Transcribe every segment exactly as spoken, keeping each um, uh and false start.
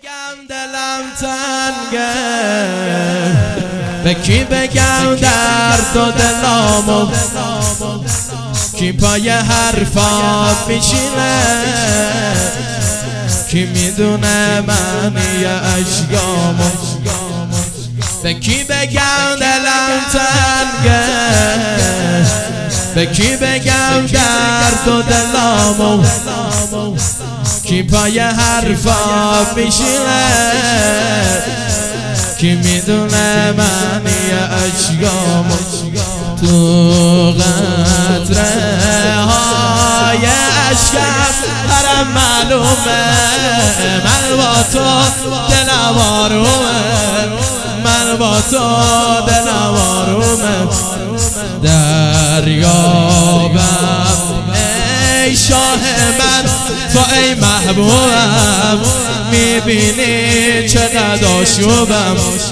بگم دلم تنگه، به کی بگم درد و دلامو، کی پای حرفات میشینه، کی میدونه معنی اشکامو، به کی بگم دلم تنگه، به کی بگم درد و دلامو، کی پای حرفات میشینه، کی میدونه معنی اشکامو. تو قطره های اشکم هرم معلومه، من با تو دلم آرومه، من با تو دلم آرومه. دریابم ای شاه من، تو ای محبوبم، میبینی چقدر آشوبم،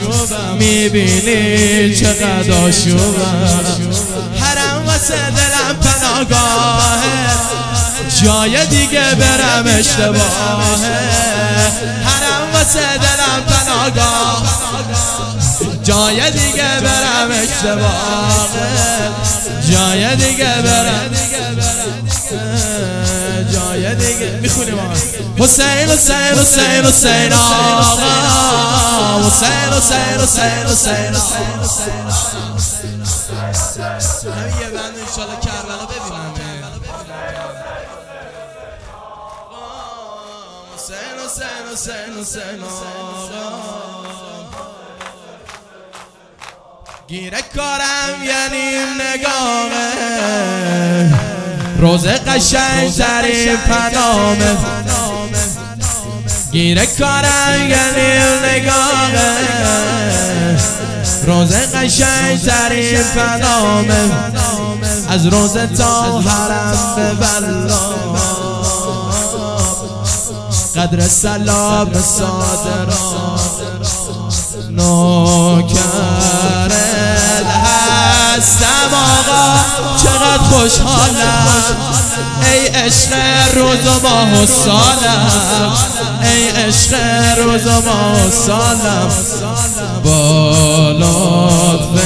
میبینی چقدر آشوبم. حرم واسه دلم پناهگاهه، جای دیگه برم اشتباهه. حرم واسه دلم پناهگاه، جای دیگه برم اشتباهه، جای دیگه برم، جای دیگه میخونیم حسین حسین حسین حسین آقا، حسین حسین حسین حسین همین یه بند انشالله کربلا ببینم. حسین حسین حسین حسین آقا، گیره کارم یعنی نگاهه، روز قشنگ ترین پنامه، گیره کارم یعنی نگاهه، روز قشنگ ترین پنامه، از روز تا حرم به بلا، قدر سلام صادرات نوکرت هستم آقا. چقدر خوشحالم ای عشق روز و ماه و سالم، ای عشق روز و ماه و سالم. با لطف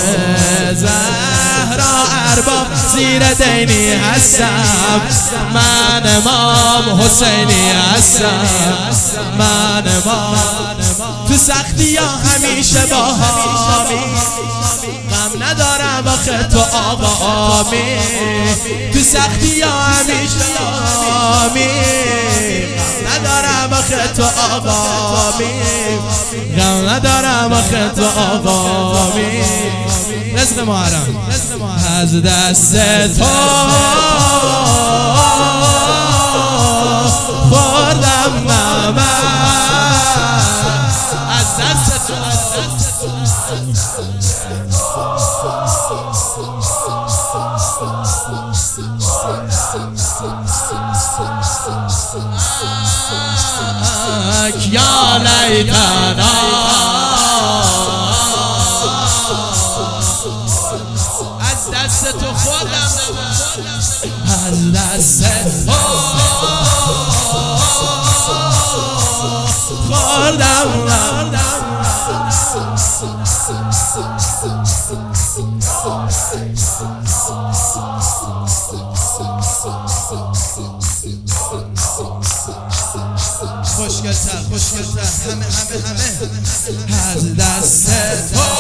زهرا ارباب زیر دینی هستم، من امام حسینی هستم، من امام. تو سختی ها همیشه با هامی، غم ندارم آخه تو آقا آمی. تو سختی ها همیشه آمی، غم ندارم آخه تو آقا آمی، غم ندارم آخه تو آقا آمی. رزق محرم از دست تو خوردم من، از دست تو، از دست تو. یا لیتنا از دست تو خوردم، از دست تو خوردم. خوشگل‌تر خوشگل‌تر همه همه همه از دست تو